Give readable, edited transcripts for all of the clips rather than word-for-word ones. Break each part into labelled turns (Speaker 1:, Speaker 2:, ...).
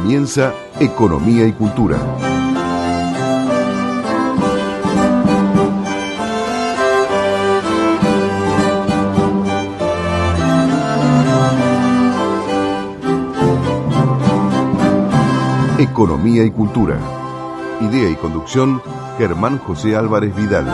Speaker 1: comienza Economía y Cultura. Economía y Cultura. Idea y conducción, Germán José Álvarez Vidal.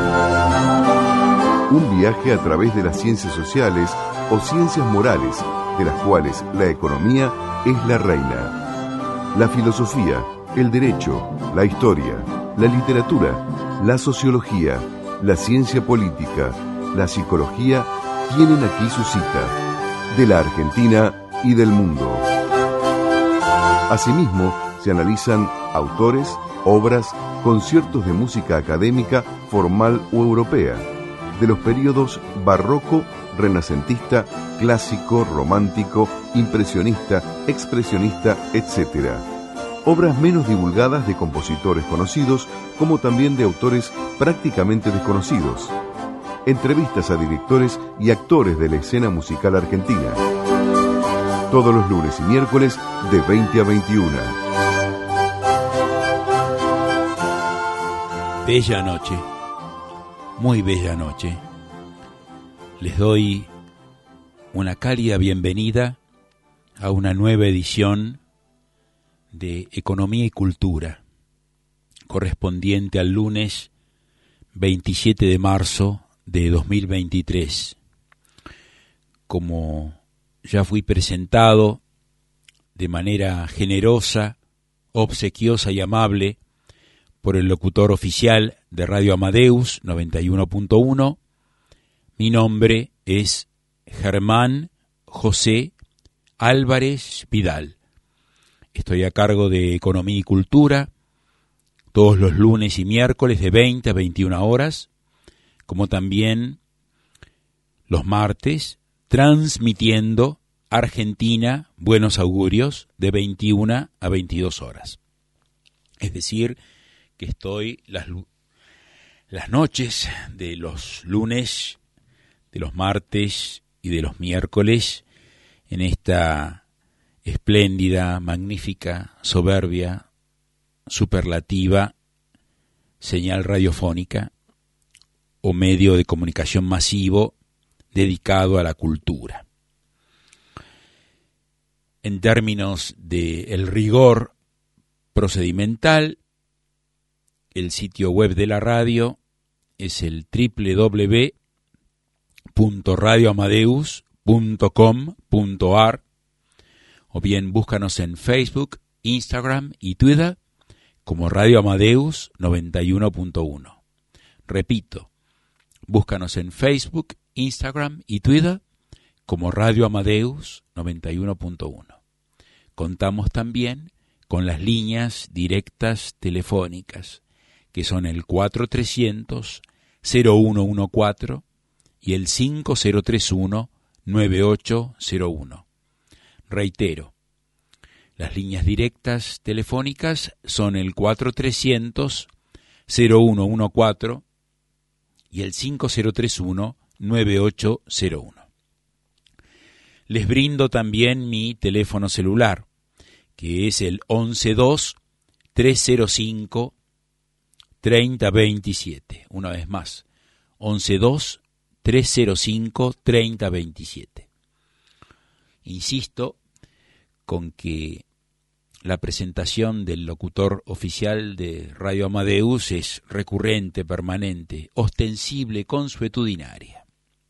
Speaker 1: Un viaje a través de las ciencias sociales o ciencias morales, de las cuales la economía es la reina. La filosofía, el derecho, la historia, la literatura, la sociología, la ciencia política, la psicología tienen aquí su cita, de la Argentina y del mundo. Asimismo, se analizan autores, obras, conciertos de música académica, formal o europea, de los períodos barroco, renacentista, clásico, romántico, impresionista, expresionista, etc. Obras menos divulgadas de compositores conocidos, como también de autores prácticamente desconocidos. Entrevistas a directores y actores de la escena musical argentina. Todos los lunes y miércoles de 20 a 21.
Speaker 2: Bella noche, muy bella noche. Les doy una cálida bienvenida a una nueva edición de Economía y Cultura, correspondiente al lunes 27 de marzo de 2023. Como ya fui presentado de manera generosa, obsequiosa y amable por el locutor oficial de Radio Amadeus 91.1, mi nombre es Germán José Álvarez Vidal. Estoy a cargo de Economía y Cultura todos los lunes y miércoles de 20 a 21 horas, como también los martes, transmitiendo Argentina Buenos Augurios de 21 a 22 horas. Es decir, que estoy las noches de los lunes, de los martes y de los miércoles en esta espléndida, magnífica, soberbia, superlativa señal radiofónica o medio de comunicación masivo dedicado a la cultura. En términos del rigor procedimental, el sitio web de la radio es el www.radioamadeus.com.ar, o bien búscanos en Facebook, Instagram y Twitter como Radio Amadeus 91.1. Repito, búscanos en Facebook, Instagram y Twitter como Radio Amadeus 91.1. Contamos también con las líneas directas telefónicas, que son el 4300-0114 y el 5031-9801. Reitero, las líneas directas telefónicas son el 4300-0114 y el 5031-9801. Les brindo también mi teléfono celular, que es el 112-305-3027. Una vez más, 112-305-3027. Insisto con que la presentación del locutor oficial de Radio Amadeus es recurrente, permanente, ostensible, consuetudinaria.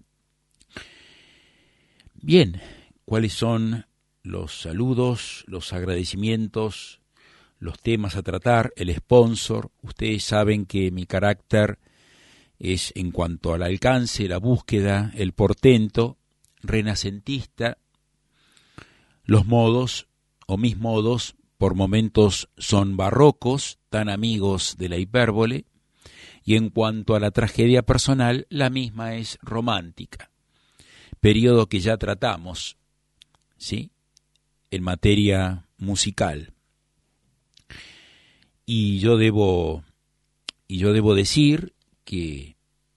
Speaker 2: Bien, ¿cuáles son los saludos, los agradecimientos, los temas a tratar, el sponsor? Ustedes saben que mi carácter es, en cuanto al alcance, la búsqueda, el portento, renacentista. Los modos, o mis modos, por momentos son barrocos, tan amigos de la hipérbole, y en cuanto a la tragedia personal, la misma es romántica, periodo que ya tratamos, ¿sí?, en materia musical. Y yo debo decir que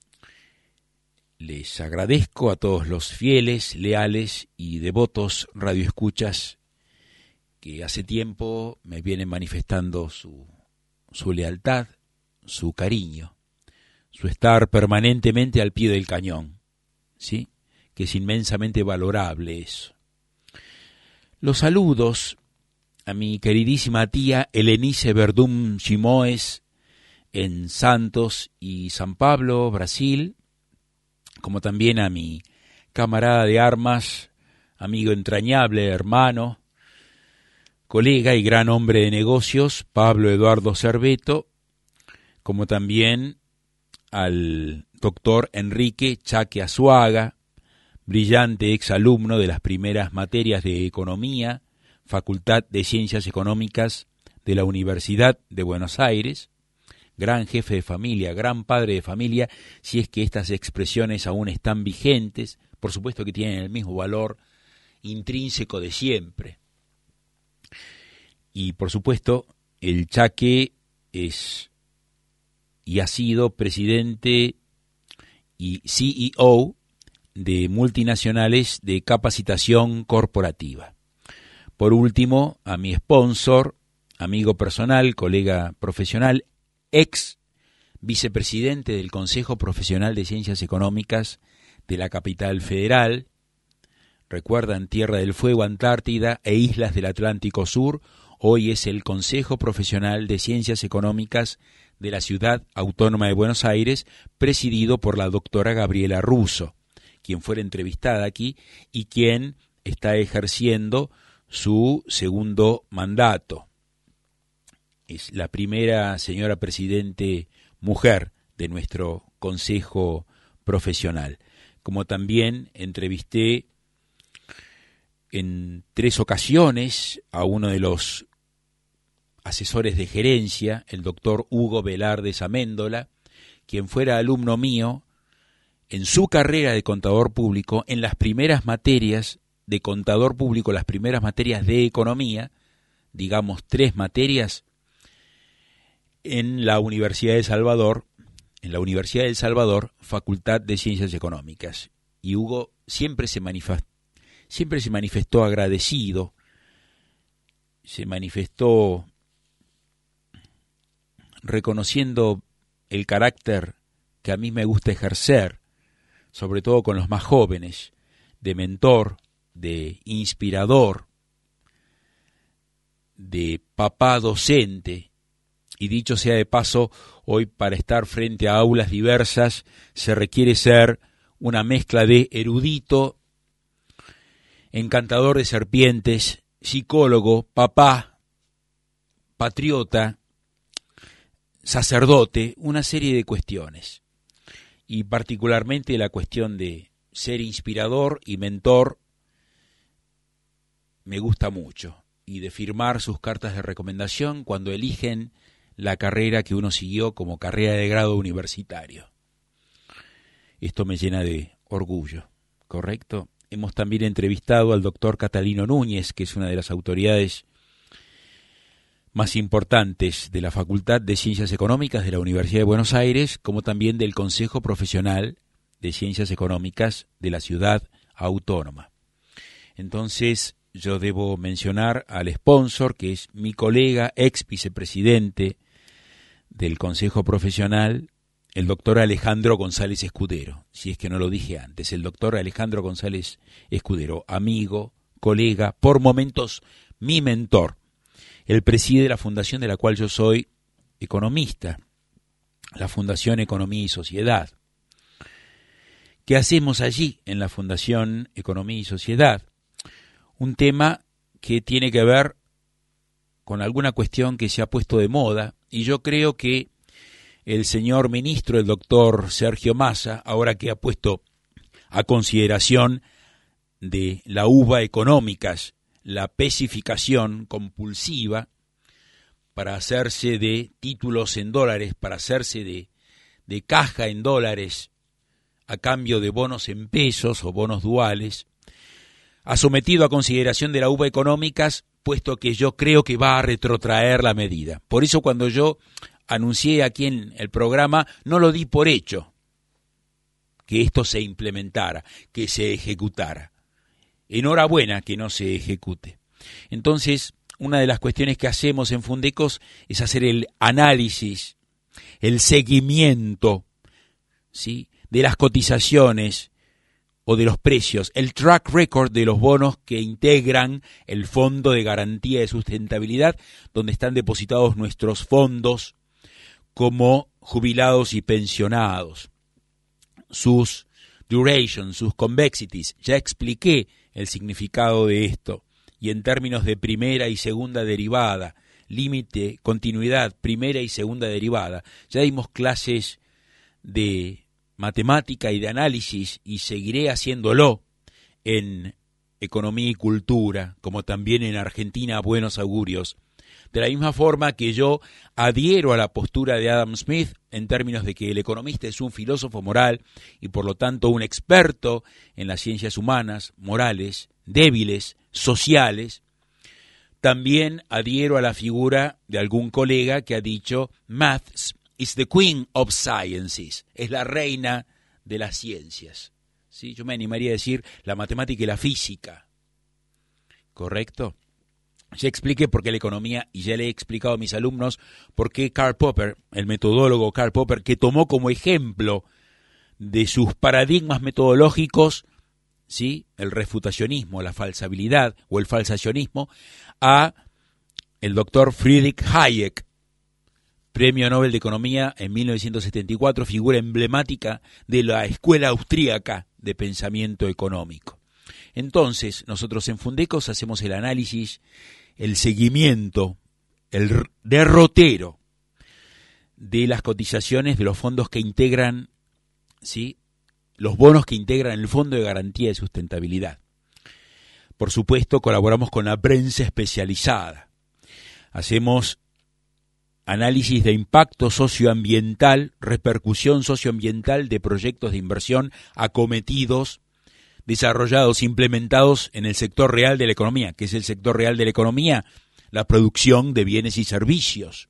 Speaker 2: les agradezco a todos los fieles, leales y devotos radioescuchas que hace tiempo me vienen manifestando su lealtad, su cariño, su estar permanentemente al pie del cañón, ¿sí? Que es inmensamente valorable eso. Los saludos a mi queridísima tía Helenice Verdún Chimoes en Santos y San Pablo, Brasil, como también a mi camarada de armas, amigo entrañable, hermano, colega y gran hombre de negocios, Pablo Eduardo Cerveto, como también al doctor Enrique Chaque Azuaga, brillante exalumno de las primeras materias de Economía, Facultad de Ciencias Económicas de la Universidad de Buenos Aires, gran jefe de familia, gran padre de familia, si es que estas expresiones aún están vigentes, por supuesto que tienen el mismo valor intrínseco de siempre. Y por supuesto, el Chaque es y ha sido presidente y CEO de multinacionales de capacitación corporativa. Por último, a mi sponsor, amigo personal, colega profesional, ex vicepresidente del Consejo Profesional de Ciencias Económicas de la capital federal, recuerdan Tierra del Fuego, Antártida e Islas del Atlántico Sur, hoy es el Consejo Profesional de Ciencias Económicas de la Ciudad Autónoma de Buenos Aires, presidido por la doctora Gabriela Russo, quien fuera entrevistada aquí y quien está ejerciendo su segundo mandato. Es la primera señora presidente mujer de nuestro Consejo Profesional. Como también entrevisté en 3 ocasiones a uno de los asesores de gerencia, el doctor Hugo Velarde Améndola, quien fuera alumno mío en su carrera de contador público, en las primeras materias de contador público, las primeras materias de economía, digamos 3 materias, en la Universidad de Salvador, Facultad de Ciencias Económicas. Y Hugo siempre se manifestó agradecido, se manifestó reconociendo el carácter que a mí me gusta ejercer, sobre todo con los más jóvenes, de mentor, de inspirador, de papá docente. Y dicho sea de paso, hoy para estar frente a aulas diversas se requiere ser una mezcla de erudito, encantador de serpientes, psicólogo, papá, patriota, sacerdote, una serie de cuestiones. Y particularmente la cuestión de ser inspirador y mentor me gusta mucho. Y de firmar sus cartas de recomendación cuando eligen la carrera que uno siguió como carrera de grado universitario. Esto me llena de orgullo, ¿correcto? Hemos también entrevistado al doctor Catalino Núñez, que es una de las autoridades más importantes de la Facultad de Ciencias Económicas de la Universidad de Buenos Aires, como también del Consejo Profesional de Ciencias Económicas de la Ciudad Autónoma. Entonces, yo debo mencionar al sponsor, que es mi colega, ex vicepresidente del Consejo Profesional, el doctor Alejandro González Escudero, si es que no lo dije antes, el doctor Alejandro González Escudero, amigo, colega, por momentos mi mentor. Él preside la fundación de la cual yo soy economista, la Fundación Economía y Sociedad. ¿Qué hacemos allí en la Fundación Economía y Sociedad? Un tema que tiene que ver con alguna cuestión que se ha puesto de moda, y yo creo que el señor ministro, el doctor Sergio Massa, ahora que ha puesto a consideración de la UBA económicas la pesificación compulsiva para hacerse de títulos en dólares, para hacerse de caja en dólares a cambio de bonos en pesos o bonos duales, ha sometido a consideración de la UBA económicas, puesto que yo creo que va a retrotraer la medida. Por eso cuando yo anuncié aquí en el programa, no lo di por hecho que esto se implementara, que se ejecutara. Enhorabuena que no se ejecute. Entonces, una de las cuestiones que hacemos en Fundecos es hacer el análisis, el seguimiento, ¿sí?, de las cotizaciones o de los precios, el track record de los bonos que integran el Fondo de Garantía de Sustentabilidad, donde están depositados nuestros fondos como jubilados y pensionados. Sus durations, sus convexities, ya expliqué el significado de esto, y en términos de primera y segunda derivada, límite, continuidad, primera y segunda derivada, ya dimos clases de matemática y de análisis, y seguiré haciéndolo en Economía y Cultura, como también en Argentina Buenos Augurios, de la misma forma que yo adhiero a la postura de Adam Smith en términos de que el economista es un filósofo moral y por lo tanto un experto en las ciencias humanas, morales, débiles, sociales. También adhiero a la figura de algún colega que ha dicho Maths is the queen of sciences, es la reina de las ciencias. ¿Sí? Yo me animaría a decir la matemática y la física. ¿Correcto? Ya expliqué por qué la economía, y ya le he explicado a mis alumnos por qué Karl Popper, el metodólogo Karl Popper, que tomó como ejemplo de sus paradigmas metodológicos, ¿sí?, el refutacionismo, la falsabilidad o el falsacionismo, a el doctor Friedrich Hayek, Premio Nobel de Economía en 1974, figura emblemática de la escuela austríaca de pensamiento económico. Entonces, nosotros en Fundecos hacemos el análisis, el seguimiento, el derrotero de las cotizaciones de los fondos que integran, ¿sí?, los bonos que integran el Fondo de Garantía de Sustentabilidad. Por supuesto, colaboramos con la prensa especializada. Hacemos análisis de impacto socioambiental, repercusión socioambiental de proyectos de inversión acometidos, desarrollados, implementados en el sector real de la economía. ¿Qué es el sector real de la economía? La producción de bienes y servicios.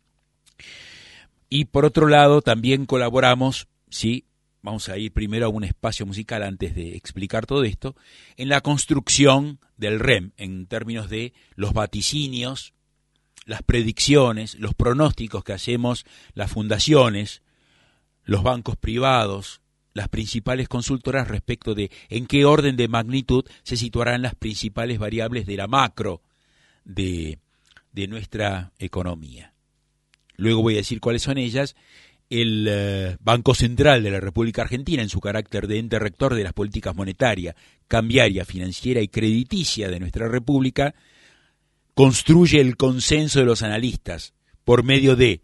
Speaker 2: Y por otro lado, también colaboramos, ¿sí?, vamos a ir primero a un espacio musical antes de explicar todo esto, en la construcción del REM, en términos de los vaticinios, las predicciones, los pronósticos que hacemos las fundaciones, los bancos privados, las principales consultoras respecto de en qué orden de magnitud se situarán las principales variables de la macro de nuestra economía. Luego voy a decir cuáles son ellas. El Banco Central de la República Argentina, en su carácter de ente rector de las políticas monetaria, cambiaria, financiera y crediticia de nuestra República, construye el consenso de los analistas por medio de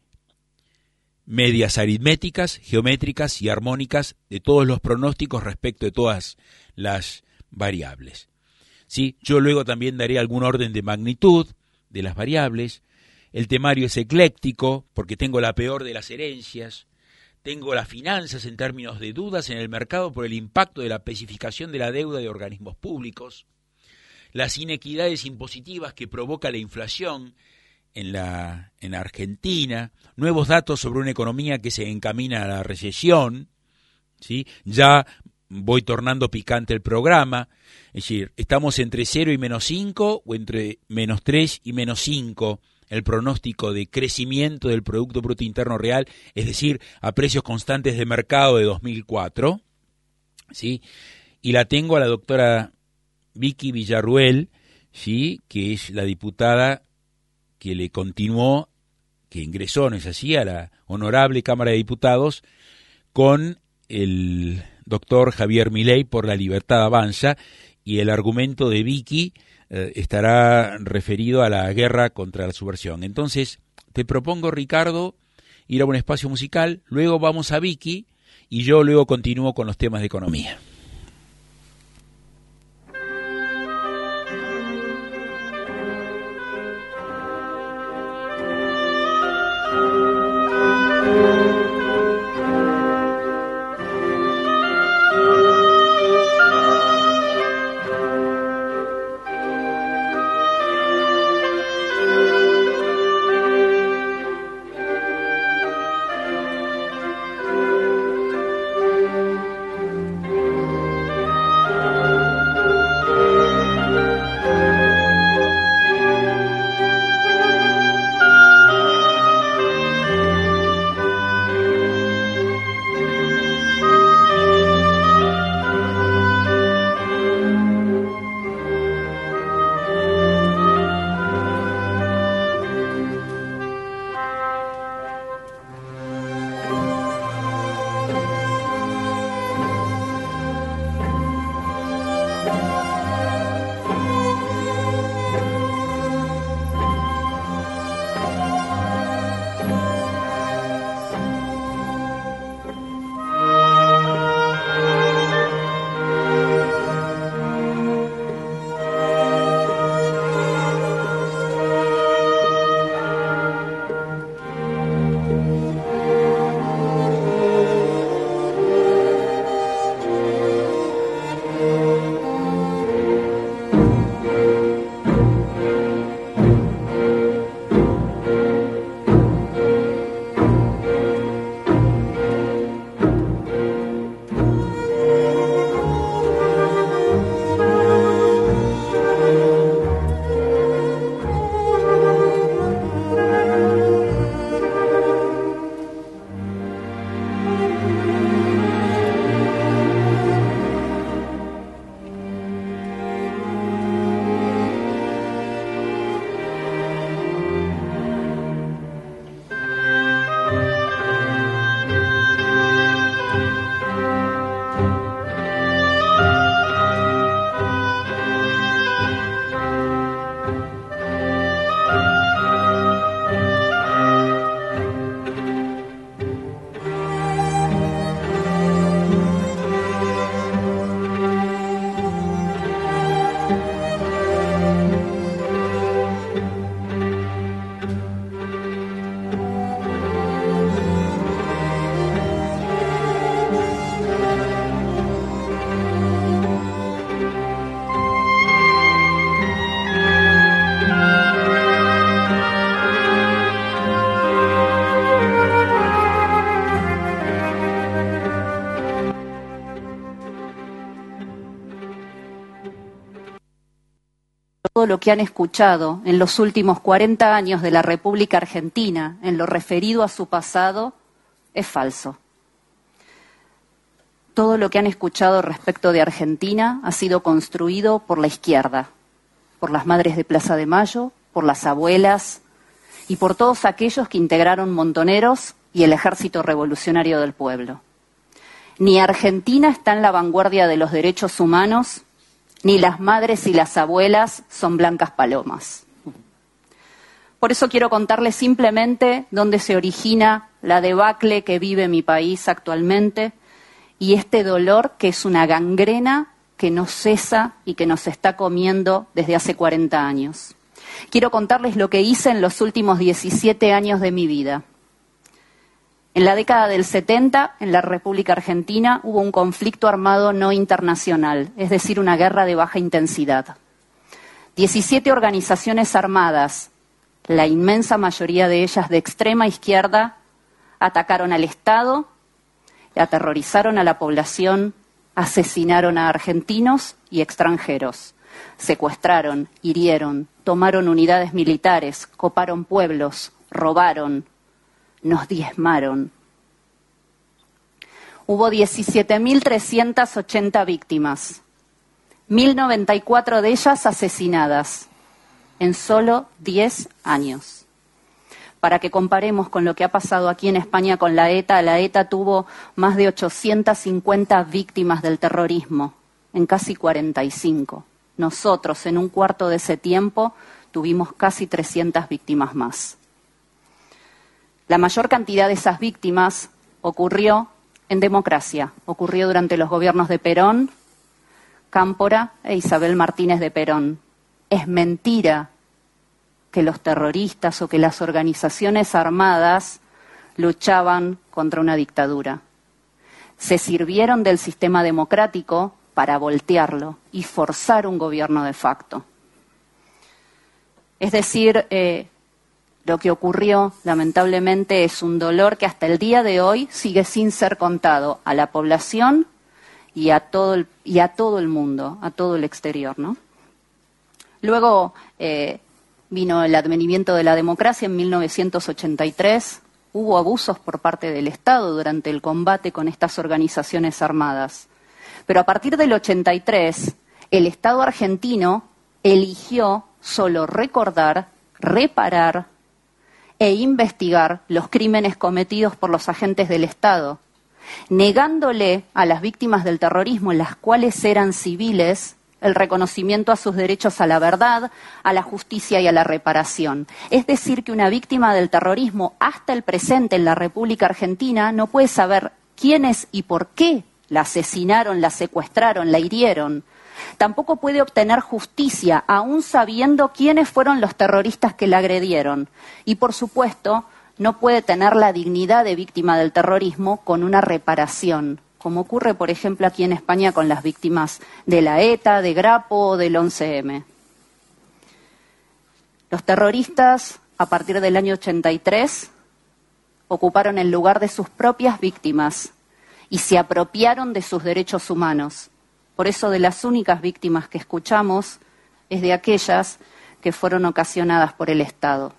Speaker 2: medias aritméticas, geométricas y armónicas de todos los pronósticos respecto de todas las variables. ¿Sí? Yo luego también daré algún orden de magnitud de las variables. El temario es ecléctico porque tengo la peor de las herencias, tengo las finanzas en términos de dudas en el mercado por el impacto de la especificación de la deuda de organismos públicos, las inequidades impositivas que provoca la inflación en Argentina, nuevos datos sobre una economía que se encamina a la recesión, ¿sí? Ya voy tornando picante el programa, es decir, estamos entre 0 y menos 5 o entre menos 3 y menos 5, el pronóstico de crecimiento del Producto Bruto Interno Real, es decir, a precios constantes de mercado de 2004, ¿sí? Y la tengo a la doctora Vicky Villarruel, ¿sí?, que es la diputada que le continuó, que ingresó, ¿no es así?, a la honorable Cámara de Diputados, con el doctor Javier Milei por La Libertad Avanza, y el argumento de Vicky estará referido a la guerra contra la subversión. Entonces, te propongo, Ricardo, ir a un espacio musical, luego vamos a Vicky, y yo luego continúo con los temas de economía.
Speaker 3: todo lo que han escuchado en los últimos 40 años de la República Argentina en lo referido a su pasado es falso. Todo lo que han escuchado respecto de Argentina ha sido construido por la izquierda, por las madres de Plaza de Mayo, por las abuelas y por todos aquellos que integraron Montoneros y el Ejército Revolucionario del Pueblo. Ni Argentina está en la vanguardia de los derechos humanos, ni las madres y las abuelas son blancas palomas. Por eso quiero contarles simplemente dónde se origina la debacle que vive mi país actualmente y este dolor que es una gangrena que no cesa y que nos está comiendo desde hace 40 años. Quiero contarles lo que hice en los últimos 17 años de mi vida. En la década del 70, en la República Argentina, hubo un conflicto armado no internacional, es decir, una guerra de baja intensidad. 17 organizaciones armadas, la inmensa mayoría de ellas de extrema izquierda, atacaron al Estado, aterrorizaron a la población, asesinaron a argentinos y extranjeros, secuestraron, hirieron, tomaron unidades militares, coparon pueblos, robaron, nos diezmaron. Hubo 17.380 víctimas, 1.094 de ellas asesinadas en solo 10 años. Para que comparemos con lo que ha pasado aquí en España con la ETA tuvo más de 850 víctimas del terrorismo en casi 45. Nosotros, en un cuarto de ese tiempo, tuvimos casi 300 víctimas más. La mayor cantidad de esas víctimas ocurrió en democracia, ocurrió durante los gobiernos de Perón, Cámpora e Isabel Martínez de Perón. Es mentira que los terroristas o que las organizaciones armadas luchaban contra una dictadura. Se sirvieron del sistema democrático para voltearlo y forzar un gobierno de facto. Es decir, lo que ocurrió, lamentablemente, es un dolor que hasta el día de hoy sigue sin ser contado a la población y a todo el mundo, a todo el exterior, ¿no? Luego vino el advenimiento de la democracia en 1983. Hubo abusos por parte del Estado durante el combate con estas organizaciones armadas. Pero a partir del 83, el Estado argentino eligió solo recordar, reparar e investigar los crímenes cometidos por los agentes del Estado, negándole a las víctimas del terrorismo, las cuales eran civiles, el reconocimiento a sus derechos a la verdad, a la justicia y a la reparación. Es decir, que una víctima del terrorismo hasta el presente en la República Argentina no puede saber quiénes y por qué la asesinaron, la secuestraron, la hirieron. Tampoco puede obtener justicia, aún sabiendo quiénes fueron los terroristas que la agredieron. Y, por supuesto, no puede tener la dignidad de víctima del terrorismo con una reparación, como ocurre, por ejemplo, aquí en España con las víctimas de la ETA, de Grapo o del 11M. Los terroristas, a partir del año 83, ocuparon el lugar de sus propias víctimas y se apropiaron de sus derechos humanos. Por eso, de las únicas víctimas que escuchamos es de aquellas que fueron ocasionadas por el Estado.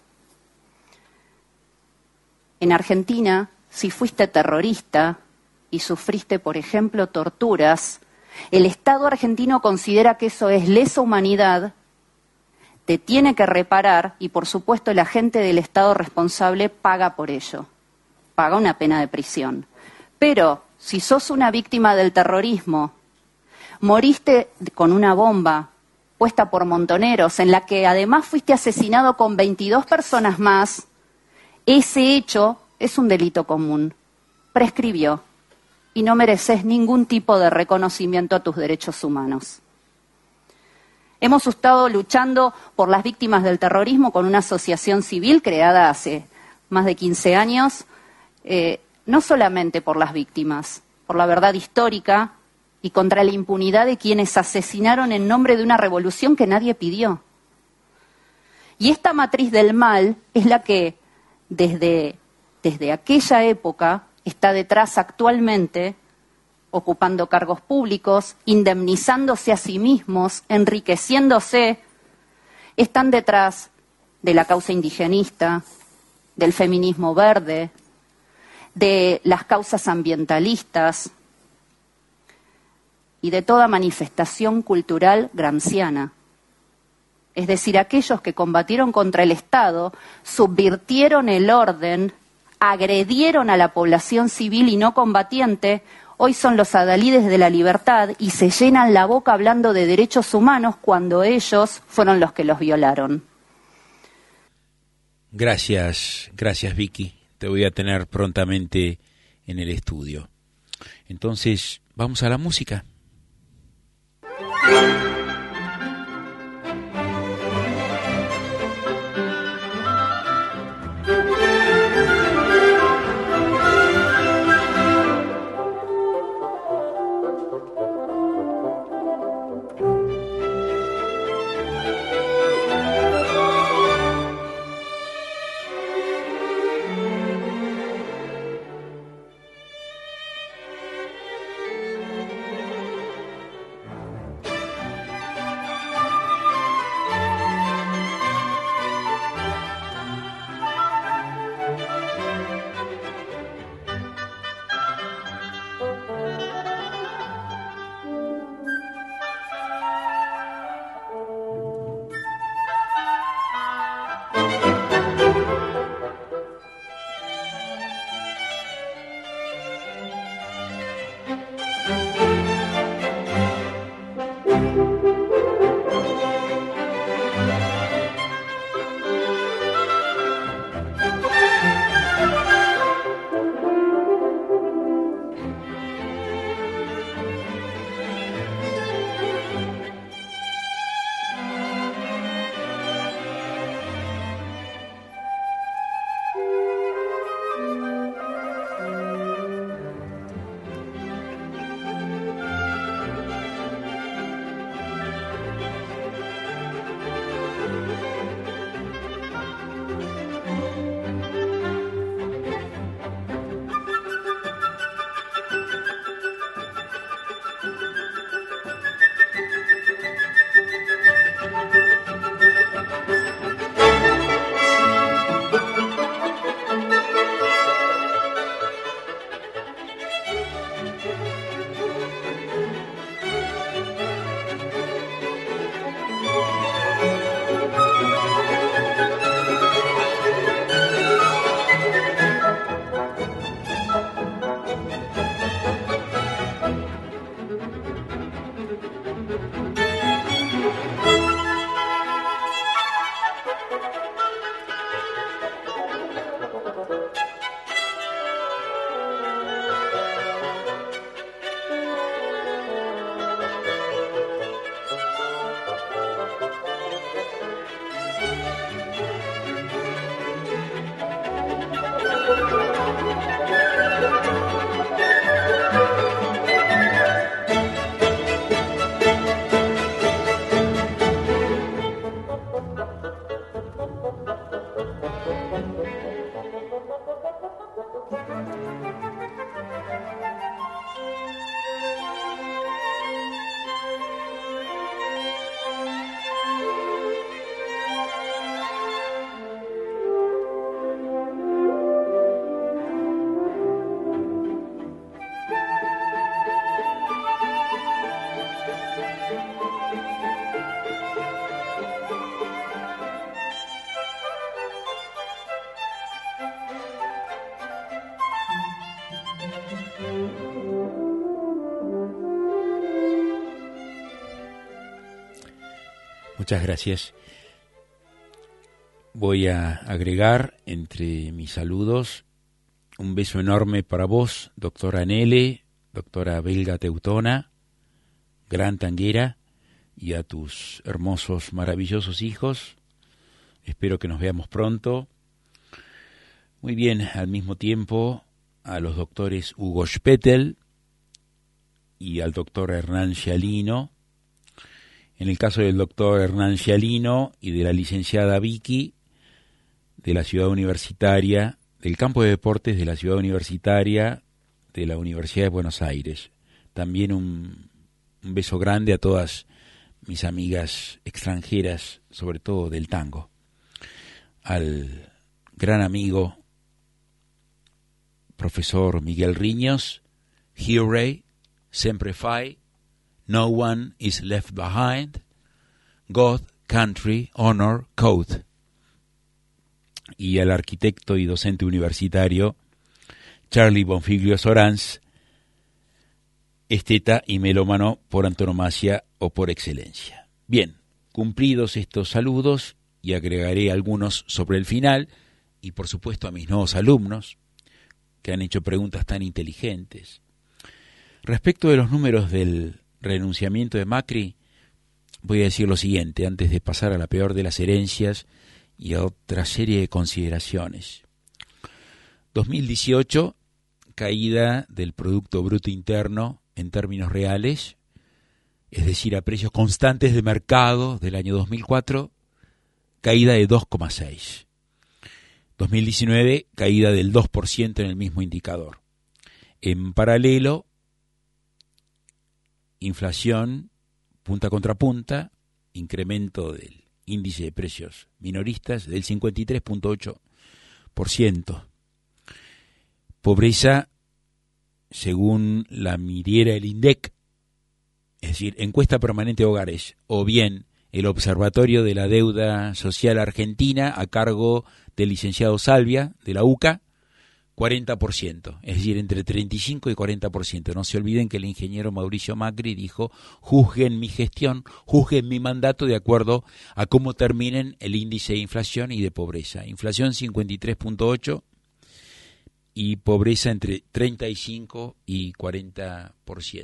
Speaker 3: En Argentina, si fuiste terrorista y sufriste, por ejemplo, torturas, el Estado argentino considera que eso es lesa humanidad, te tiene que reparar y, por supuesto, el agente del Estado responsable paga por ello, paga una pena de prisión. Pero si sos una víctima del terrorismo, moriste con una bomba puesta por Montoneros, en la que además fuiste asesinado con 22 personas más, ese hecho es un delito común. Prescribió y no mereces ningún tipo de reconocimiento a tus derechos humanos. Hemos estado luchando por las víctimas del terrorismo con una asociación civil creada hace más de 15 años, no solamente por las víctimas, por la verdad histórica y contra la impunidad de quienes asesinaron en nombre de una revolución que nadie pidió. Y esta matriz del mal es la que desde aquella época está detrás actualmente, ocupando cargos públicos, indemnizándose a sí mismos, enriqueciéndose, están detrás de la causa indigenista, del feminismo verde, de las causas ambientalistas y de toda manifestación cultural gramsciana. Es decir, aquellos que combatieron contra el Estado, subvirtieron el orden, agredieron a la población civil y no combatiente, hoy son los adalides de la libertad y se llenan la boca hablando de derechos humanos cuando ellos fueron los que los violaron.
Speaker 2: Gracias Vicky. Te voy a tener prontamente en el estudio. Entonces, vamos a la música. Muchas gracias. Voy a agregar entre mis saludos un beso enorme para vos, doctora Nele, doctora belga teutona, gran tanguera, y a tus hermosos, maravillosos hijos. Espero que nos veamos pronto. Muy bien, al mismo tiempo a los doctores Hugo Spettel y al doctor Hernán Scialino. En el caso del doctor Hernán Scialino y de la licenciada Vicky, de la Ciudad Universitaria, del campo de deportes de la Ciudad Universitaria de la Universidad de Buenos Aires. También un beso grande a todas mis amigas extranjeras, sobre todo del tango, al gran amigo profesor Miguel Riños, Here, Sempre Fai, No One is Left Behind, God, Country, Honor, Code, y al arquitecto y docente universitario Charlie Bonfiglio Sorans, esteta y melómano por antonomasia o por excelencia. Bien, cumplidos estos saludos, y agregaré algunos sobre el final, y por supuesto a mis nuevos alumnos, que han hecho preguntas tan inteligentes. Respecto de los números del renunciamiento de Macri, voy a decir lo siguiente, antes de pasar a la peor de las herencias y a otra serie de consideraciones. 2018, caída del Producto Bruto Interno en términos reales, es decir, a precios constantes de mercado del año 2004, caída de 2,6. 2019, caída del 2% en el mismo indicador. En paralelo, inflación punta contra punta, incremento del índice de precios minoristas del 53,8%. Pobreza, según la midiera el INDEC, es decir, encuesta permanente de hogares, o bien el Observatorio de la Deuda Social Argentina a cargo del licenciado Salvia, de la UCA, 40%, es decir, entre 35 y 40%. No se olviden que el ingeniero Mauricio Macri dijo, juzguen mi gestión, juzguen mi mandato de acuerdo a cómo terminen el índice de inflación y de pobreza. Inflación 53,8% y pobreza entre 35 y 40%.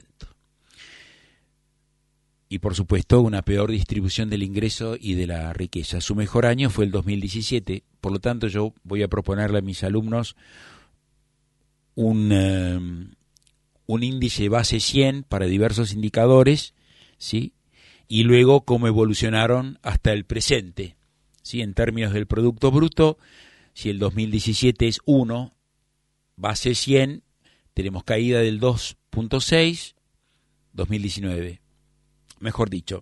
Speaker 2: Y por supuesto una peor distribución del ingreso y de la riqueza. Su mejor año fue el 2017, por lo tanto yo voy a proponerle a mis alumnos un índice base 100 para diversos indicadores, ¿sí? Y luego cómo evolucionaron hasta el presente, ¿sí? En términos del Producto Bruto, si el 2017 es 1, base 100, tenemos caída del 2,6, 2019. Mejor dicho,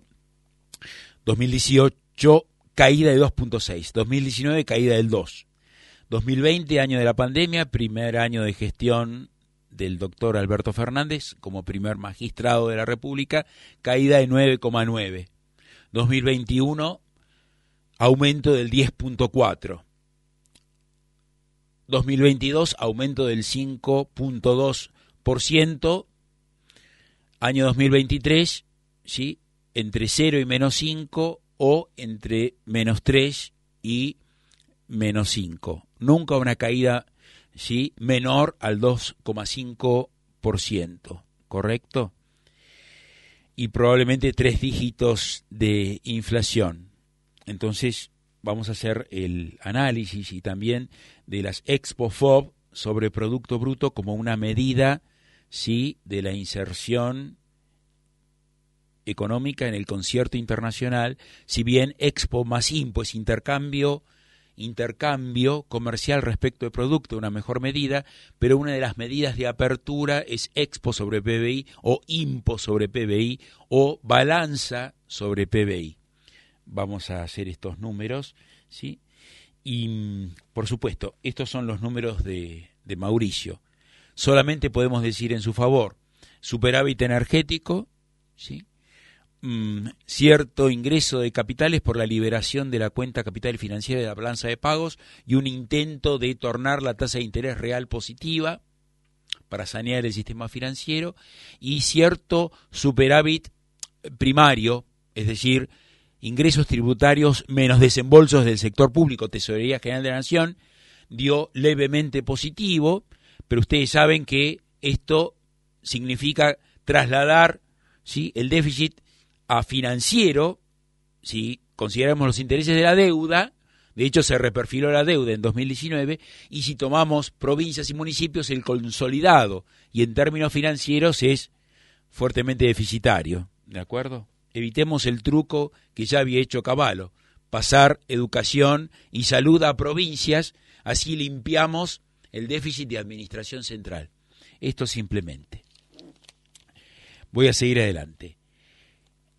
Speaker 2: 2018 caída de 2,6, 2019 caída del 2, 2020 año de la pandemia, primer año de gestión del doctor Alberto Fernández como primer magistrado de la República, caída de 9,9, 2021 aumento del 10,4, 2022 aumento del 5,2%, año 2023 ¿sí? Entre 0 y menos 5 o entre menos 3 y menos 5. Nunca una caída ¿sí? Menor al 2,5%, ¿correcto? Y probablemente 3 dígitos de inflación. Entonces vamos a hacer el análisis y también de las ExpoFob sobre Producto Bruto como una medida ¿sí? De la inserción económica en el concierto internacional, si bien Expo más IMPO es intercambio comercial respecto de producto, una mejor medida, pero una de las medidas de apertura es Expo sobre PBI o IMPO sobre PBI o balanza sobre PBI. Vamos a hacer estos números, ¿sí? Y, por supuesto, estos son los números de Mauricio. Solamente podemos decir en su favor, superávit energético, ¿sí? Cierto ingreso de capitales por la liberación de la cuenta capital financiera de la balanza de pagos y un intento de tornar la tasa de interés real positiva para sanear el sistema financiero y cierto superávit primario, es decir, ingresos tributarios menos desembolsos del sector público, Tesorería General de la Nación, dio levemente positivo, pero ustedes saben que esto significa trasladar ¿sí? El déficit a financiero, si consideramos los intereses de la deuda, de hecho se reperfiló la deuda en 2019, y si tomamos provincias y municipios, el consolidado, y en términos financieros es fuertemente deficitario, ¿de acuerdo? Evitemos el truco que ya había hecho Cavallo, pasar educación y salud a provincias, así limpiamos el déficit de administración central. Esto simplemente. Voy a seguir adelante.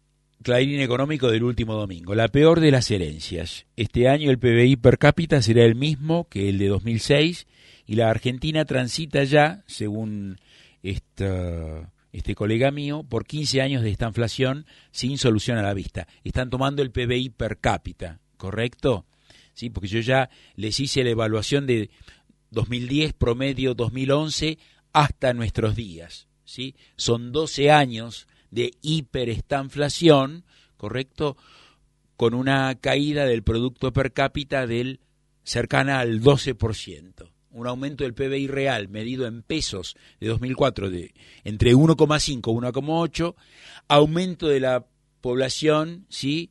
Speaker 2: Clarín Económico del último domingo. La peor de las herencias. Este año el PBI per cápita será el mismo que el de 2006 y la Argentina transita ya, según este colega mío, por 15 años de esta inflación sin solución a la vista. Están tomando el PBI per cápita, ¿correcto? Sí, porque yo ya les hice la evaluación de 2010, promedio 2011, hasta nuestros días, ¿sí? Son 12 años de hiperestanflación, ¿correcto?, con una caída del producto per cápita del cercana al 12%. Un aumento del PBI real medido en pesos de 2004 de entre 1,5 y 1,8, aumento de la población, ¿sí?,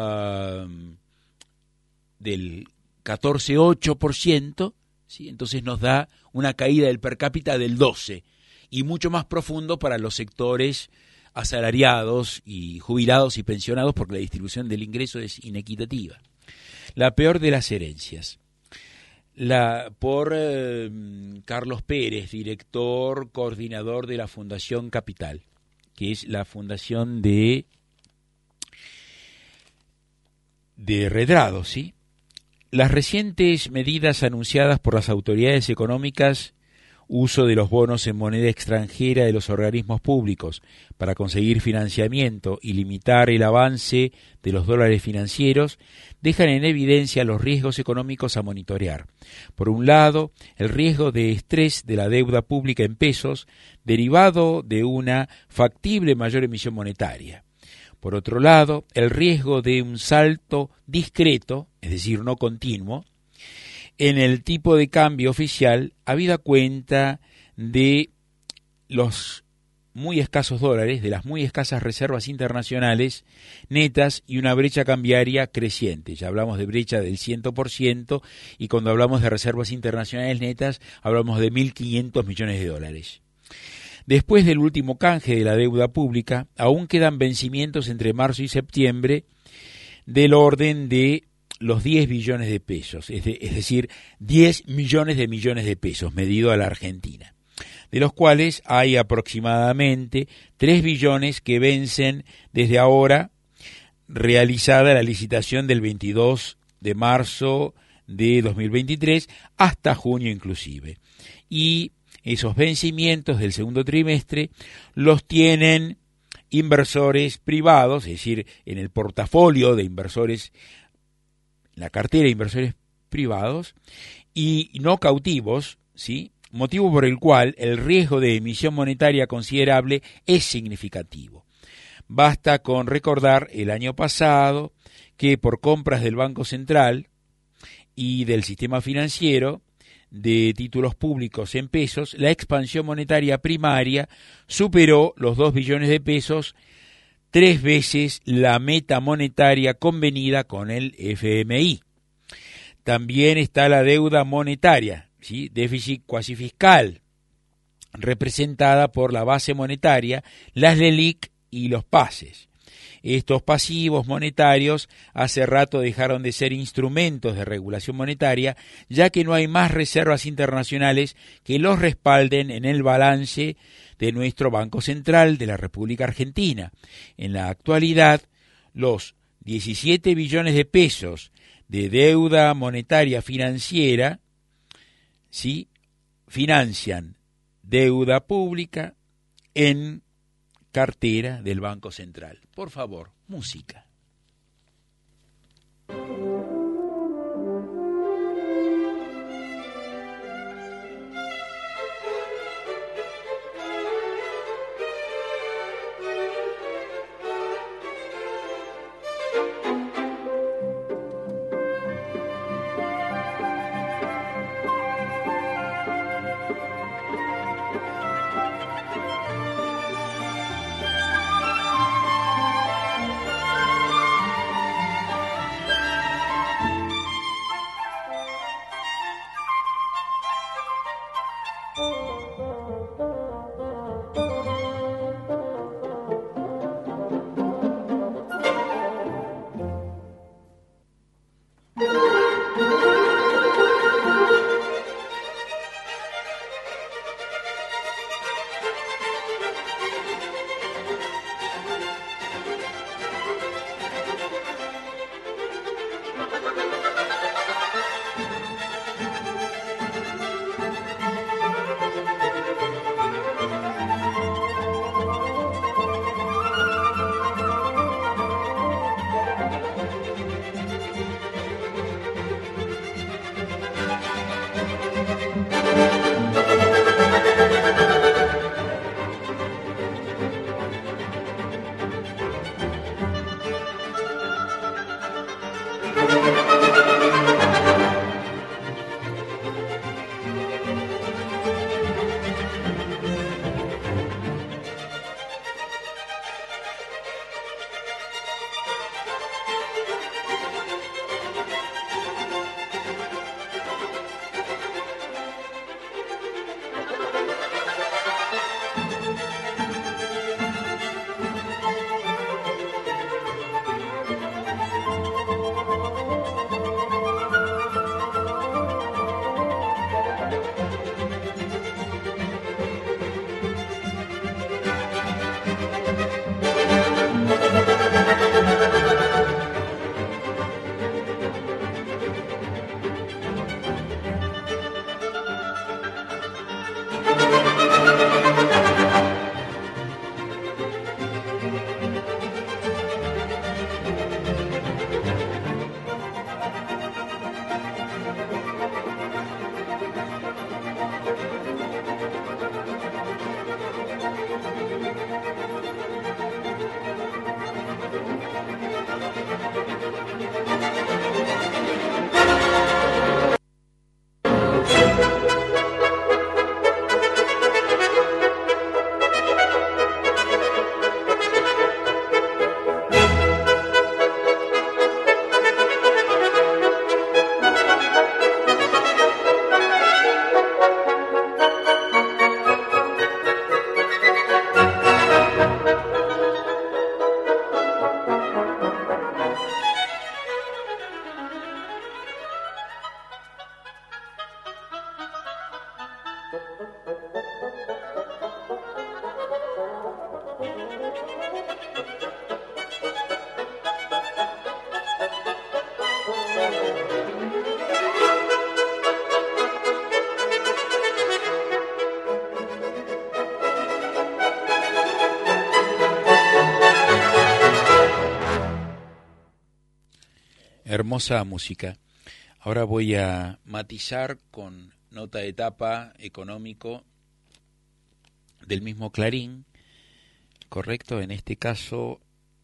Speaker 2: del 14,8%, ¿sí? Entonces nos da una caída del per cápita del 12%, y mucho más profundo para los sectores asalariados y jubilados y pensionados, porque la distribución del ingreso es inequitativa. La peor de las herencias. Por Carlos Pérez, director coordinador de la Fundación Capital, que es la fundación de Redrado, ¿sí? Las recientes medidas anunciadas por las autoridades económicas, uso de los bonos en moneda extranjera de los organismos públicos para conseguir financiamiento y limitar el avance de los dólares financieros, dejan en evidencia los riesgos económicos a monitorear. Por un lado, el riesgo de estrés de la deuda pública en pesos, derivado de una factible mayor emisión monetaria. Por otro lado, el riesgo de un salto discreto, es decir, no continuo, en el tipo de cambio oficial, habida cuenta de los muy escasos dólares, de las muy escasas reservas internacionales netas y una brecha cambiaria creciente. Ya hablamos de brecha del 100%, y cuando hablamos de reservas internacionales netas hablamos de 1.500 millones de dólares. Después del último canje de la deuda pública, aún quedan vencimientos entre marzo y septiembre del orden de los 10 billones de pesos, es decir, 10 millones de pesos medido a la Argentina, de los cuales hay aproximadamente 3 billones que vencen desde ahora, realizada la licitación del 22 de marzo de 2023 hasta junio inclusive. Y esos vencimientos del segundo trimestre los tienen inversores privados, es decir, en el portafolio de inversores, la cartera de inversores privados y no cautivos, ¿sí? Motivo por el cual el riesgo de emisión monetaria considerable es significativo. Basta con recordar el año pasado que por compras del Banco Central y del sistema financiero de títulos públicos en pesos, la expansión monetaria primaria superó los 2 billones de pesos, 3 veces la meta monetaria convenida con el FMI. También está la deuda monetaria, ¿sí? Déficit cuasi fiscal, representada por la base monetaria, las LELIQ y los PASES. Estos pasivos monetarios hace rato dejaron de ser instrumentos de regulación monetaria, ya que no hay más reservas internacionales que los respalden en el balance de nuestro Banco Central de la República Argentina. En la actualidad, los 17 billones de pesos de deuda monetaria financiera, ¿sí?, financian deuda pública en cartera del Banco Central. Por favor, música. Hermosa música. Ahora voy a matizar con nota de tapa económico del mismo Clarín, correcto, en este caso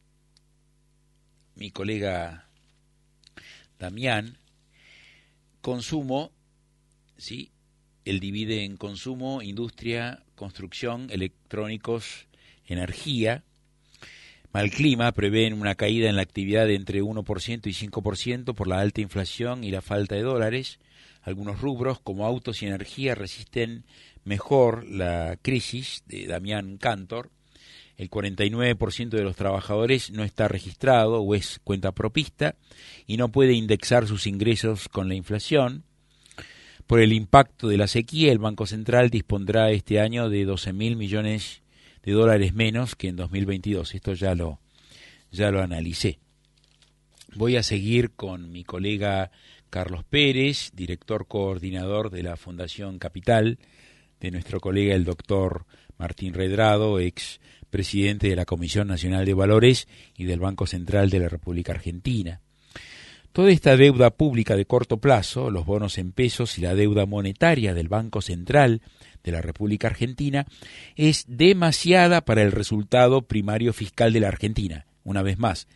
Speaker 2: mi colega Damián. Consumo, ¿sí? Él divide en consumo, industria, construcción, electrónicos, energía. Mal clima prevén una caída en la actividad de entre 1% y 5% por la alta inflación y la falta de dólares. Algunos rubros, como autos y energía, resisten mejor la crisis, de Damián Cantor. El 49% de los trabajadores no está registrado o es cuentapropista y no puede indexar sus ingresos con la inflación. Por el impacto de la sequía, el Banco Central dispondrá este año de 12.000 millones de dólares menos que en 2022. Esto ya lo analicé. Voy a seguir con mi colega Carlos Pérez, director coordinador de la Fundación Capital, de nuestro colega el doctor Martín Redrado, ex presidente de la Comisión Nacional de Valores y del Banco Central de la República Argentina. Toda esta deuda pública de corto plazo, los bonos en pesos y la deuda monetaria del Banco Central de la República Argentina, es demasiada para el resultado primario fiscal de la Argentina. Una vez más,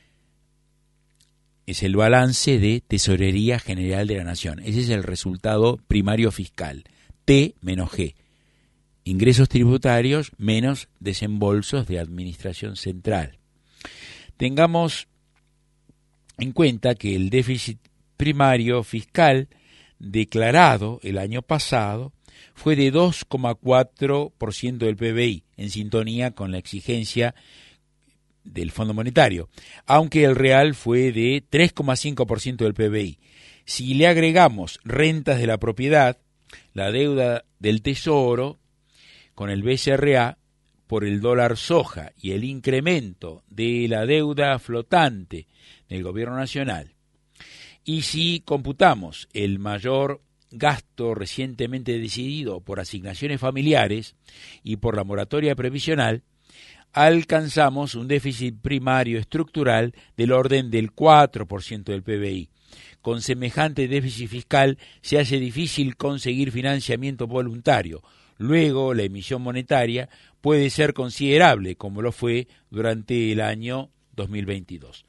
Speaker 2: es el balance de Tesorería General de la Nación. Ese es el resultado primario fiscal. T menos G. Ingresos tributarios menos desembolsos de administración central. Tengamos en cuenta que el déficit primario fiscal declarado el año pasado fue de 2,4% del PBI, en sintonía con la exigencia del Fondo Monetario, aunque el real fue de 3,5% del PBI. Si le agregamos rentas de la propiedad, la deuda del Tesoro con el BCRA por el dólar soja y el incremento de la deuda flotante del Gobierno Nacional, y si computamos el mayor gasto recientemente decidido por asignaciones familiares y por la moratoria previsional, alcanzamos un déficit primario estructural del orden del 4% del PBI. Con semejante déficit fiscal se hace difícil conseguir financiamiento voluntario. Luego, la emisión monetaria puede ser considerable, como lo fue durante el año 2022.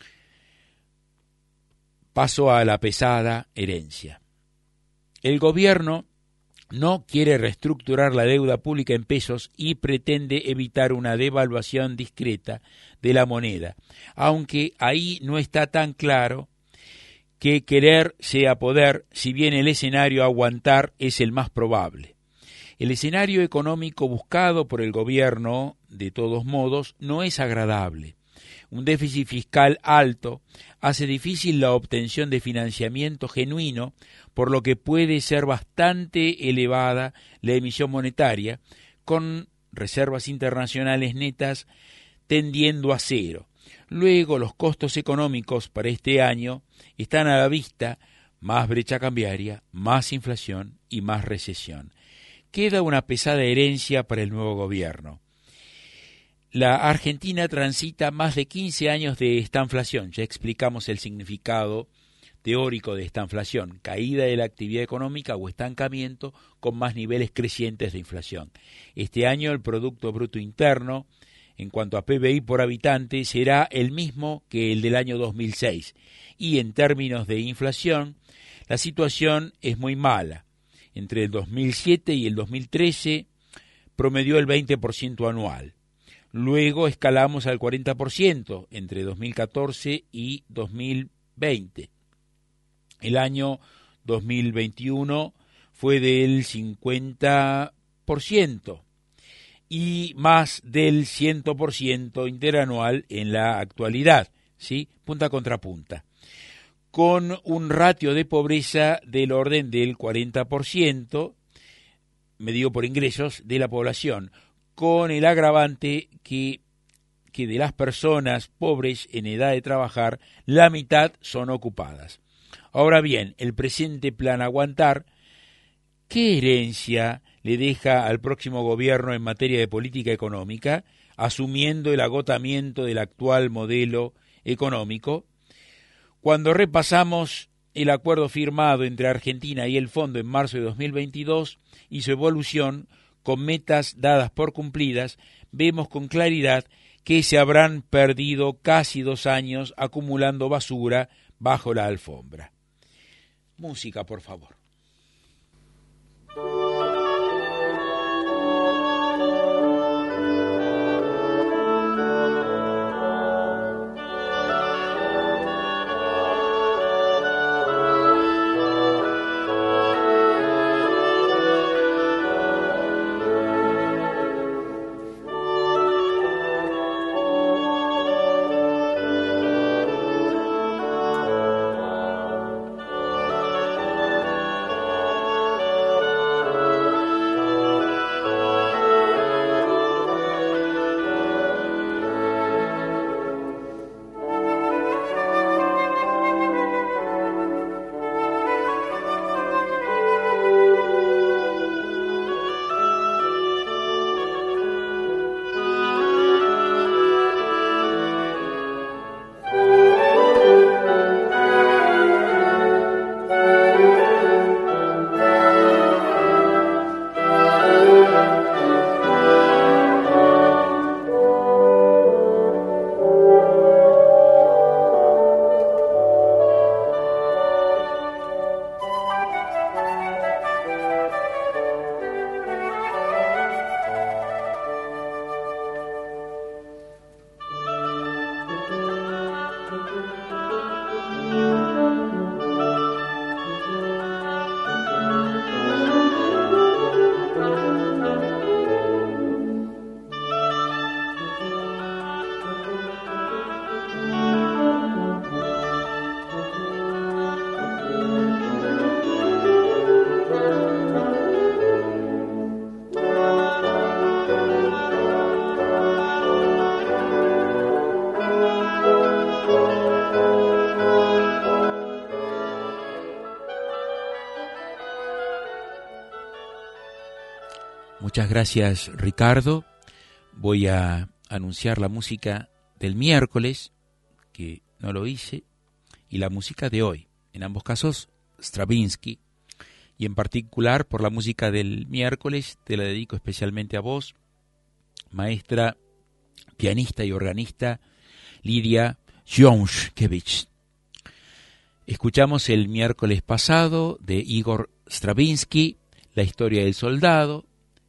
Speaker 2: Paso a la pesada herencia. El gobierno no quiere reestructurar la deuda pública en pesos y pretende evitar una devaluación discreta de la moneda, aunque ahí no está tan claro que querer sea poder, si bien el escenario a aguantar es el más probable. El escenario económico buscado por el gobierno, de todos modos, no es agradable. Un déficit fiscal alto hace difícil la obtención de financiamiento genuino, por lo que puede ser bastante elevada la emisión monetaria, con reservas internacionales netas tendiendo a cero. Luego, los costos económicos para este año están a la vista: más brecha cambiaria, más inflación y más recesión. Queda una pesada herencia para el nuevo gobierno. La Argentina transita más de 15 años de estanflación. Ya explicamos el significado teórico de estanflación: caída de la actividad económica o estancamiento con más niveles crecientes de inflación. Este año el Producto Bruto Interno, en cuanto a PBI por habitante, será el mismo que el del año 2006. Y en términos de inflación, la situación es muy mala. Entre el 2007 y el 2013 promedió el 20% anual. Luego escalamos al 40% entre 2014 y 2020. El año 2021 fue del 50% y más del 100% interanual en la actualidad, ¿sí? Punta contra punta, con un ratio de pobreza del orden del 40%, medido por ingresos de la población, con el agravante que de las personas pobres en edad de trabajar, la mitad son ocupadas. Ahora bien, el presente plan Aguantar, ¿qué herencia le deja al próximo gobierno en materia de política económica, asumiendo el agotamiento del actual modelo económico? Cuando repasamos el acuerdo firmado entre Argentina y el Fondo en marzo de 2022 y su evolución con metas dadas por cumplidas, vemos con claridad que se habrán perdido casi 2 años acumulando basura bajo la alfombra. Música, por favor. Muchas gracias, Ricardo. Voy a anunciar la música del miércoles, que no lo hice, y la música de hoy. En ambos casos, Stravinsky. Y en particular, por la música del miércoles, te la dedico especialmente a vos, maestra, pianista y organista, Lidia Jonskevich. Escuchamos el miércoles pasado de Igor Stravinsky, La historia del soldado,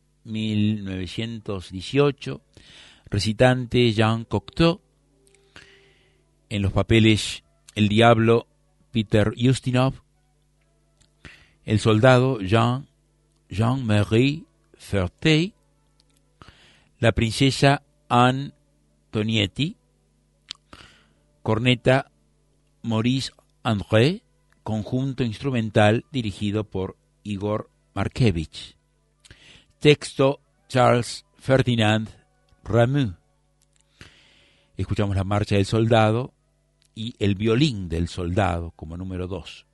Speaker 2: 1918, recitante Jean Cocteau, en los papeles El diablo Peter Ustinov, el soldado Jean-Marie Ferté, la princesa Anne Tonietti, corneta Maurice André, conjunto instrumental dirigido por Igor Markevich. Texto Charles Ferdinand Rameau. Escuchamos la marcha del soldado y el violín del soldado como número 2.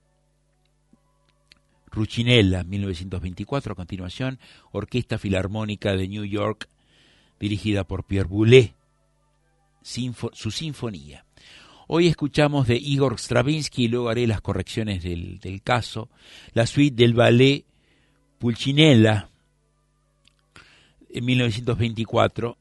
Speaker 2: Ruchinella, 1924, a continuación, Orquesta Filarmónica de New York, dirigida por Pierre Boulez, su sinfonía. Hoy escuchamos de Igor Stravinsky, y luego haré las correcciones del caso, la suite del ballet Pulcinella, en 1924,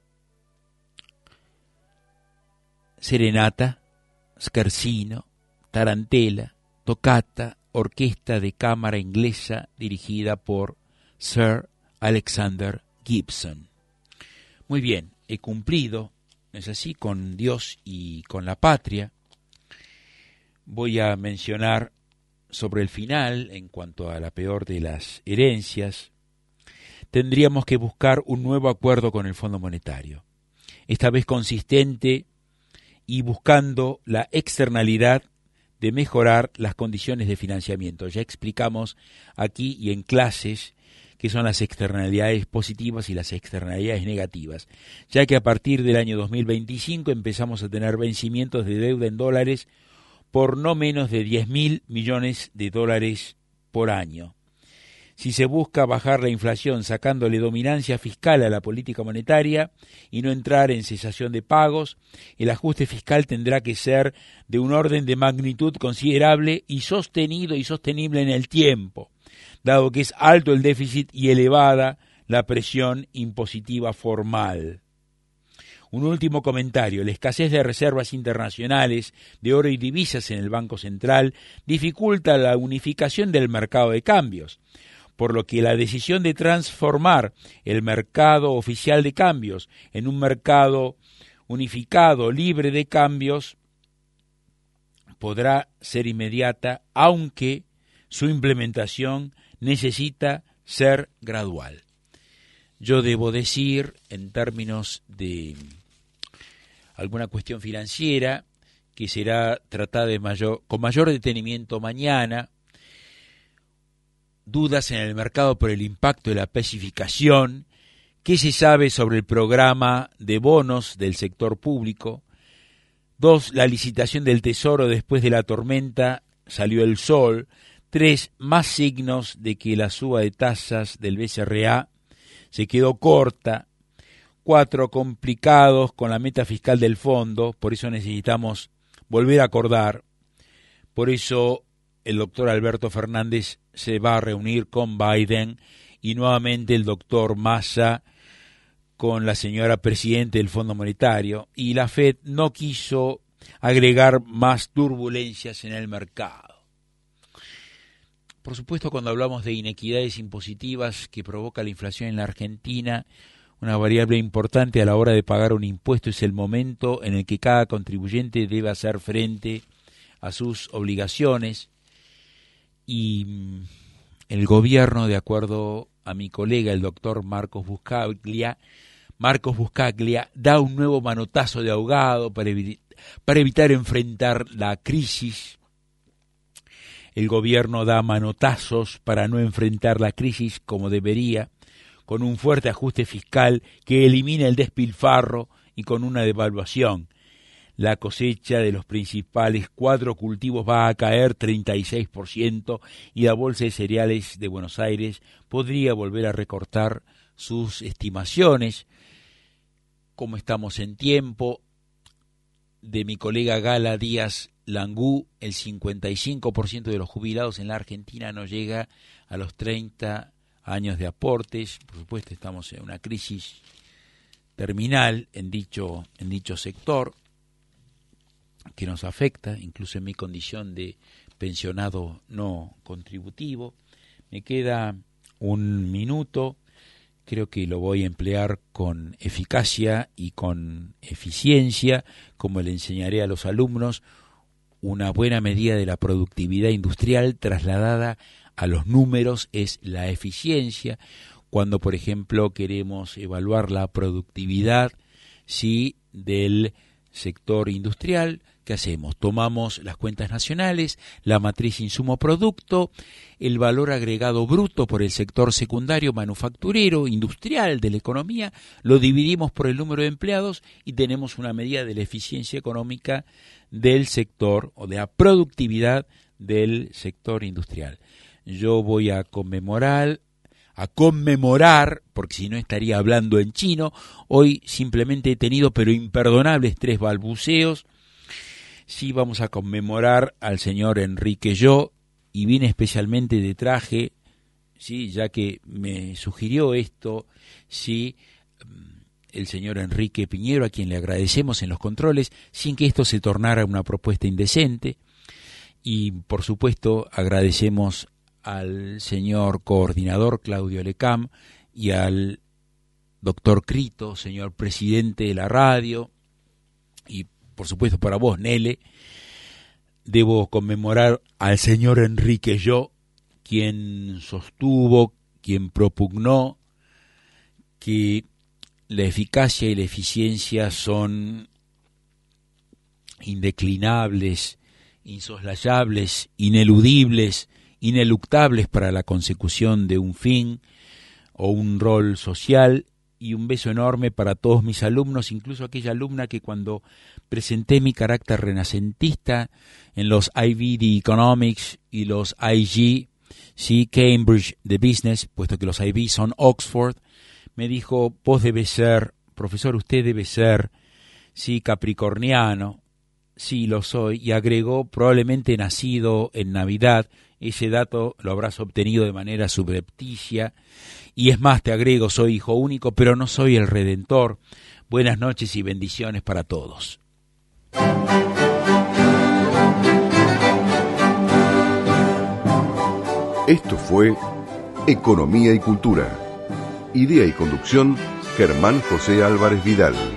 Speaker 2: Serenata, Scherzino, Tarantella, Toccata, orquesta de cámara inglesa dirigida por Sir Alexander Gibson. Muy bien, he cumplido, ¿no es así?, con Dios y con la patria. Voy a mencionar sobre el final, en cuanto a la peor de las herencias, tendríamos que buscar un nuevo acuerdo con el Fondo Monetario, esta vez consistente y buscando la externalidad de mejorar las condiciones de financiamiento. Ya explicamos aquí y en clases que son las externalidades positivas y las externalidades negativas, ya que a partir del año 2025 empezamos a tener vencimientos de deuda en dólares por no menos de 10.000 millones de dólares por año. Si se busca bajar la inflación sacándole dominancia fiscal a la política monetaria y no entrar en cesación de pagos, el ajuste fiscal tendrá que ser de un orden de magnitud considerable y sostenido y sostenible en el tiempo, dado que es alto el déficit y elevada la presión impositiva formal. Un último comentario: la escasez de reservas internacionales de oro y divisas en el Banco Central dificulta la unificación del mercado de cambios, por lo que la decisión de transformar el mercado oficial de cambios en un mercado unificado libre de cambios podrá ser inmediata, aunque su implementación necesita ser gradual. Yo debo decir, en términos de alguna cuestión financiera, que será tratada con mayor detenimiento mañana, dudas en el mercado por el impacto de la pacificación, qué se sabe sobre el programa de bonos del sector público. 2, la licitación del Tesoro después de la tormenta, salió el sol. 3, más signos de que la suba de tasas del BCRA se quedó corta. 4, complicados con la meta fiscal del fondo, por eso necesitamos volver a acordar. Por eso el doctor Alberto Fernández se va a reunir con Biden y nuevamente el doctor Massa con la señora presidente del Fondo Monetario, y la FED no quiso agregar más turbulencias en el mercado. Por supuesto, cuando hablamos de inequidades impositivas que provoca la inflación en la Argentina, una variable importante a la hora de pagar un impuesto es el momento en el que cada contribuyente debe hacer frente a sus obligaciones, y el gobierno, de acuerdo a mi colega el doctor Marcos Buscaglia, da un nuevo manotazo de ahogado para evitar enfrentar la crisis. El gobierno da manotazos para no enfrentar la crisis como debería, con un fuerte ajuste fiscal que elimina el despilfarro y con una devaluación. La cosecha de los principales 4 cultivos va a caer 36% y la Bolsa de Cereales de Buenos Aires podría volver a recortar sus estimaciones. Como estamos en tiempo de mi colega Gala Díaz Langú, el 55% de los jubilados en la Argentina no llega a los 30 años de aportes. Por supuesto, estamos en una crisis terminal en dicho sector, que nos afecta, incluso en mi condición de pensionado no contributivo. Me queda un minuto, creo que lo voy a emplear con eficacia y con eficiencia, como le enseñaré a los alumnos. Una buena medida de la productividad industrial trasladada a los números es la eficiencia. Cuando, por ejemplo, queremos evaluar la productividad del sector industrial, ¿qué hacemos? Tomamos las cuentas nacionales, la matriz insumo-producto, el valor agregado bruto por el sector secundario manufacturero, industrial, de la economía, lo dividimos por el número de empleados y tenemos una medida de la eficiencia económica del sector o de la productividad del sector industrial. Yo voy a conmemorar, porque si no estaría hablando en chino. Hoy simplemente he tenido, pero imperdonables, 3 balbuceos. Sí, vamos a conmemorar al señor Enrique Yo, y vine especialmente de traje, sí, ya que me sugirió esto, sí, el señor Enrique Piñero, a quien le agradecemos en los controles, sin que esto se tornara una propuesta indecente. Y por supuesto agradecemos al señor coordinador Claudio Lecam y al doctor Crito, señor presidente de la radio, y por supuesto para vos, Nele. Debo conmemorar al señor Enrique Yo, quien sostuvo, quien propugnó que la eficacia y la eficiencia son indeclinables, insoslayables, ineludibles, ineluctables para la consecución de un fin. o un rol social, y un beso enorme para todos mis alumnos, incluso aquella alumna que cuando presenté mi carácter renacentista en los IB de Economics y los IG, sí, Cambridge de Business, puesto que los IB son Oxford, me dijo, vos debes ser, profesor, usted debe ser, sí, capricorniano. Sí, lo soy, y agregó, probablemente nacido en Navidad. Ese dato lo habrás obtenido de manera subrepticia, y es más, te agrego, soy hijo único, pero no soy el Redentor. Buenas noches y bendiciones para todos.
Speaker 1: Esto fue Economía y Cultura. Idea y conducción, Germán José Álvarez Vidal.